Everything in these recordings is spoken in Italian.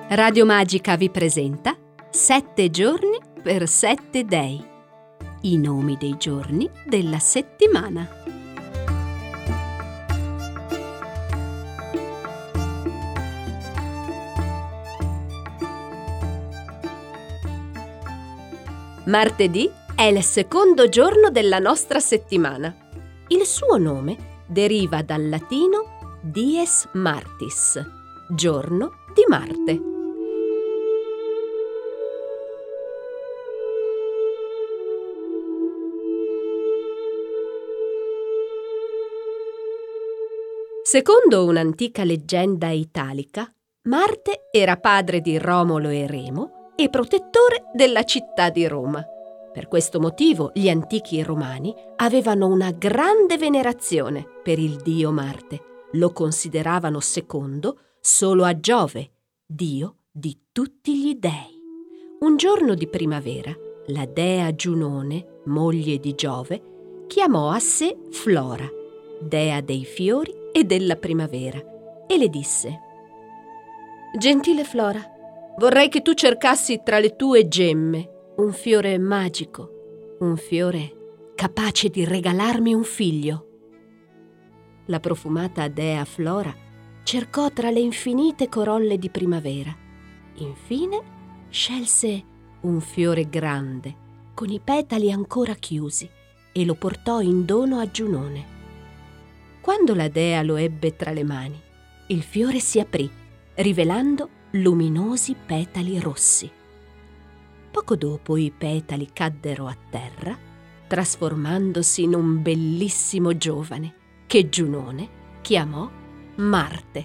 Radio Magica vi presenta 7 giorni per 7 dei, i nomi dei giorni della settimana. Martedì è il secondo giorno della nostra settimana. Il suo nome deriva dal latino Dies Martis, giorno di Marte. Secondo un'antica leggenda italica, Marte era padre di Romolo e Remo e protettore della città di Roma. Per questo motivo gli antichi romani avevano una grande venerazione per il dio Marte. Lo consideravano secondo solo a Giove, dio di tutti gli dei. Un giorno di primavera, la dea Giunone, moglie di Giove, chiamò a sé Flora, dea dei fiori e della primavera, e le disse: «Gentile Flora, vorrei che tu cercassi tra le tue gemme un fiore magico, un fiore capace di regalarmi un figlio». La profumata dea Flora cercò tra le infinite corolle di primavera. Infine scelse un fiore grande, con i petali ancora chiusi, e lo portò in dono a Giunone. Quando la dea lo ebbe tra le mani, il fiore si aprì, rivelando luminosi petali rossi. Poco dopo i petali caddero a terra, trasformandosi in un bellissimo giovane che Giunone chiamò Marte.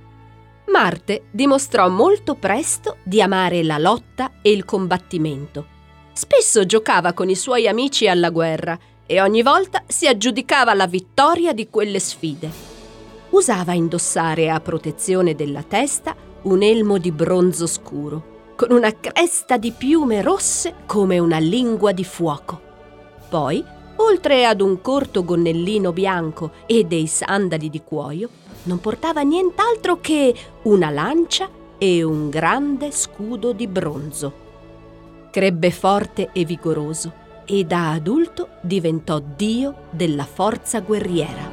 Marte dimostrò molto presto di amare la lotta e il combattimento. Spesso giocava con i suoi amici alla guerra e ogni volta si aggiudicava la vittoria di quelle sfide. Usava indossare a protezione della testa un elmo di bronzo scuro, con una cresta di piume rosse come una lingua di fuoco. Poi, oltre ad un corto gonnellino bianco e dei sandali di cuoio, non portava nient'altro che una lancia e un grande scudo di bronzo. Crebbe forte e vigoroso, e da adulto diventò dio della forza guerriera.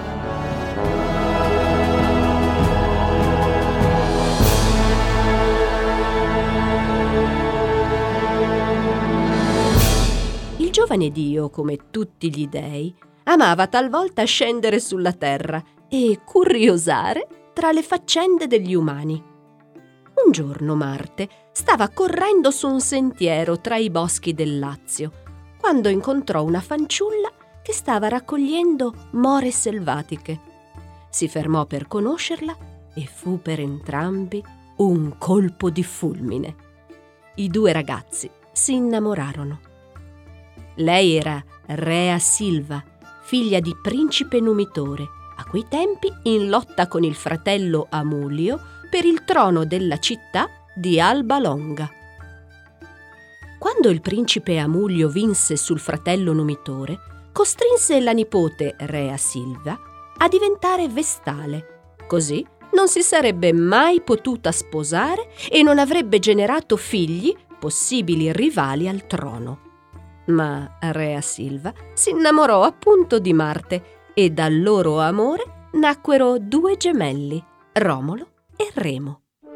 Il giovane dio, come tutti gli dei, amava talvolta scendere sulla terra e curiosare tra le faccende degli umani. Un giorno Marte stava correndo su un sentiero tra i boschi del Lazio, quando incontrò una fanciulla che stava raccogliendo more selvatiche. Si fermò per conoscerla e fu per entrambi un colpo di fulmine. I due ragazzi si innamorarono. Lei era Rea Silva, figlia di principe Numitore, a quei tempi in lotta con il fratello Amulio per il trono della città di Alba Longa. Quando il principe Amulio vinse sul fratello Numitore, costrinse la nipote Rea Silva a diventare vestale. Così non si sarebbe mai potuta sposare e non avrebbe generato figli, possibili rivali al trono. Ma Rea Silva si innamorò appunto di Marte e dal loro amore nacquero 2 gemelli, Romolo e Remo.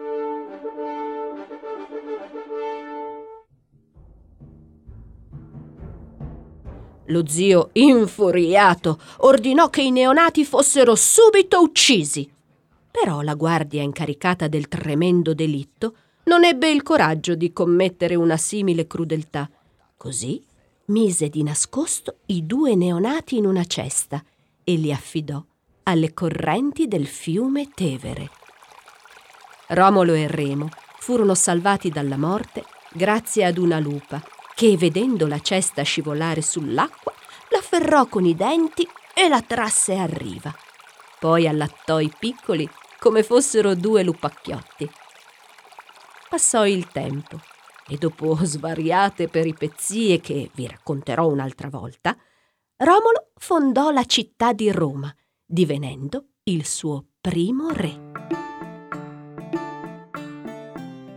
Lo zio, infuriato, ordinò che i neonati fossero subito uccisi. Però la guardia incaricata del tremendo delitto non ebbe il coraggio di commettere una simile crudeltà. Così mise di nascosto i 2 neonati in una cesta e li affidò alle correnti del fiume Tevere. Romolo e Remo furono salvati dalla morte grazie ad una lupa che, vedendo la cesta scivolare sull'acqua, l'afferrò con i denti e la trasse a riva. Poi allattò i piccoli come fossero 2 lupacchiotti. Passò il tempo e, dopo svariate peripezie che vi racconterò un'altra volta, Romolo fondò la città di Roma, divenendo il suo primo re.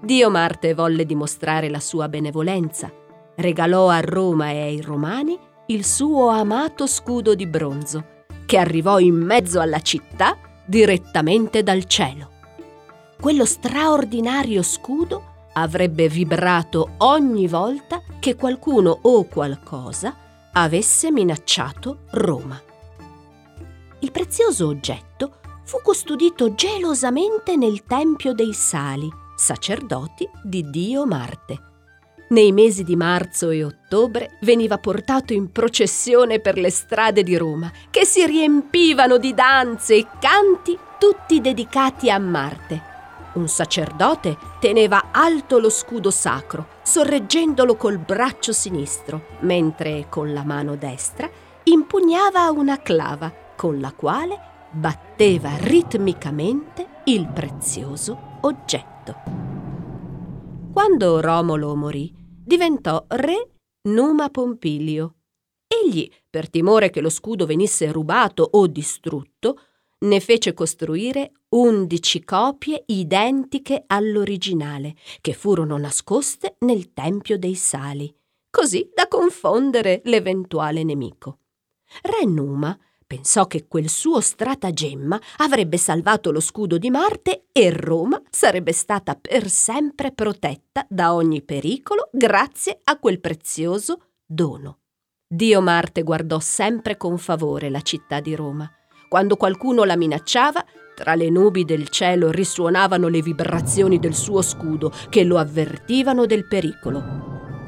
Dio Marte volle dimostrare la sua benevolenza. Regalò a Roma e ai Romani il suo amato scudo di bronzo, che arrivò in mezzo alla città direttamente dal cielo. Quello straordinario scudo avrebbe vibrato ogni volta che qualcuno o qualcosa avesse minacciato Roma. Il prezioso oggetto fu custodito gelosamente nel Tempio dei Sali, sacerdoti di Dio Marte. Nei mesi di marzo e ottobre veniva portato in processione per le strade di Roma, che si riempivano di danze e canti, tutti dedicati a Marte. Un sacerdote teneva alto lo scudo sacro, sorreggendolo col braccio sinistro, mentre con la mano destra impugnava una clava, con la quale batteva ritmicamente il prezioso oggetto. Quando Romolo morì, diventò re Numa Pompilio. Egli, per timore che lo scudo venisse rubato o distrutto, ne fece costruire 11 copie identiche all'originale, che furono nascoste nel Tempio dei Sali, così da confondere l'eventuale nemico. Re Numa pensò che quel suo stratagemma avrebbe salvato lo scudo di Marte e Roma sarebbe stata per sempre protetta da ogni pericolo grazie a quel prezioso dono. Dio Marte guardò sempre con favore la città di Roma. Quando qualcuno la minacciava, tra le nubi del cielo risuonavano le vibrazioni del suo scudo che lo avvertivano del pericolo.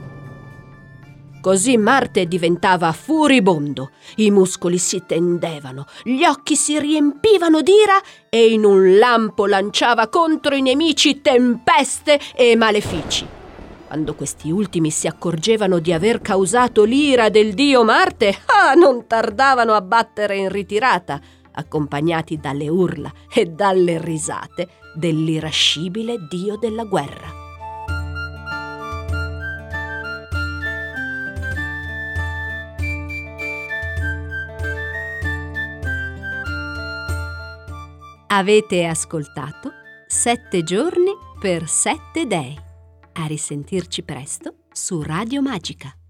Così Marte diventava furibondo, i muscoli si tendevano, gli occhi si riempivano d'ira e in un lampo lanciava contro i nemici tempeste e malefici. Quando questi ultimi si accorgevano di aver causato l'ira del dio Marte, non tardavano a battere in ritirata, accompagnati dalle urla e dalle risate dell'irascibile dio della guerra. Avete ascoltato 7 giorni per 7 dei. A risentirci presto su Radio Magica.